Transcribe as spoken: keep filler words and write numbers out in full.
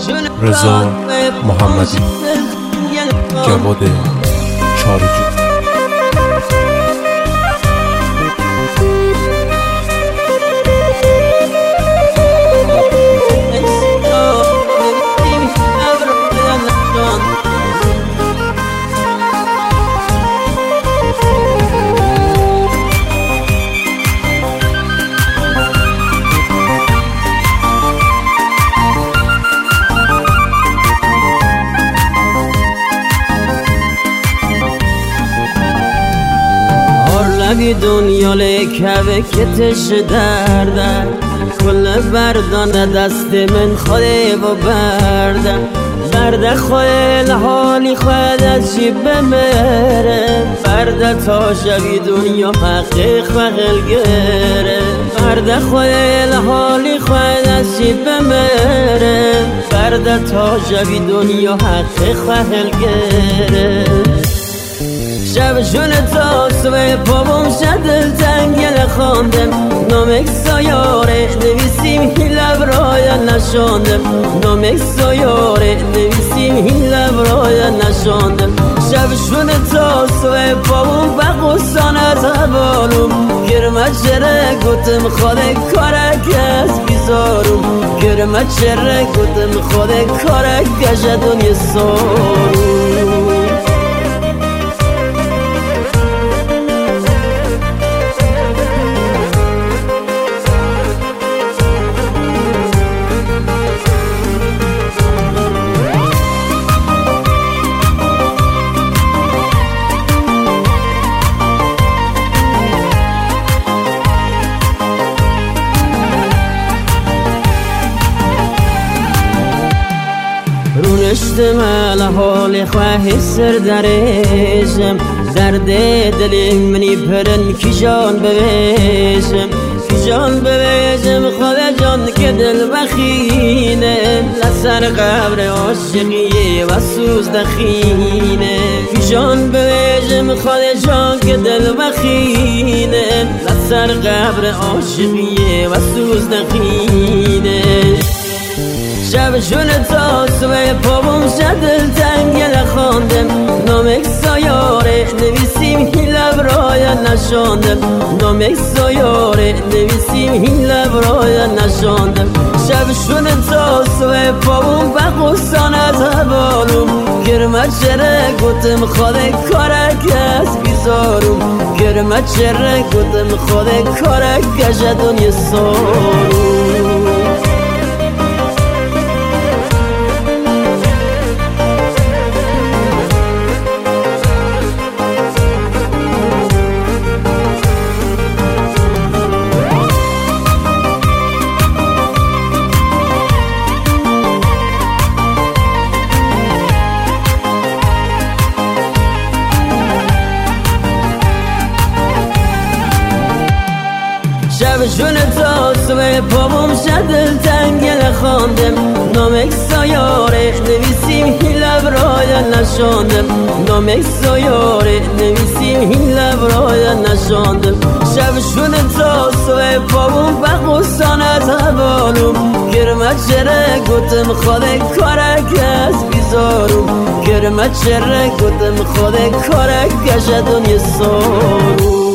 رضا محمدی، جواد چارجو. لبی دنیا لکه کتش دردن کل بردان دست من خوده و بردن برد خواه حالی خود از جیب بمره برد تا شبی دنیا حقیق و غلگره برد خواه حالی خود از جیب بمره برد تا شبی دنیا حقیق و غلگره شب جون تا صبح پابم شدل تنگل خواندم نامک سایاره نویسیم هی لب رایا نشاندم نامک سایاره نویسیم هی لب رایا نشاندم شب جون تا صبح پابم بقصان از حوالم گرمه چره گتم خوده کارک از بیزارم گرمه چره گتم خوده کارک گشتون یه سارم رونشت مال حال خواهی سر درشم درد دلی منی پرن کی جان بویشم کی جان بویشم خود جان که دل بخینه لسر قبر عاشقی و سوز دخینه کی جان بویشم خود جان که دل بخینه لسر قبر عاشقی و سوز دخینه شب جون تا صبح پابم شدل تنگل خواندم نامک سایاره نویسیم هی لب رایا نشاندم نامک سایاره نویسیم هی لب رایا نشاندم شب جون تا صبح پابم بقصان از حوالم گرمه چره گتم خوده کارک از بیزارم گرمه چره گتم خوده کارک گشتون یه سارم شب جون تا صبح پابم شدل تنگل خواندم نامک سایاره نویسیم هی لب رایا نشاندم نامک سایاره نویسیم هی لب رایا نشاندم شب جون تا صبح پابم بقصان از حوالم گرمه چره گتم خوده کارک از بیزارم گرمه چره گتم خوده کارک گشتون یه سارم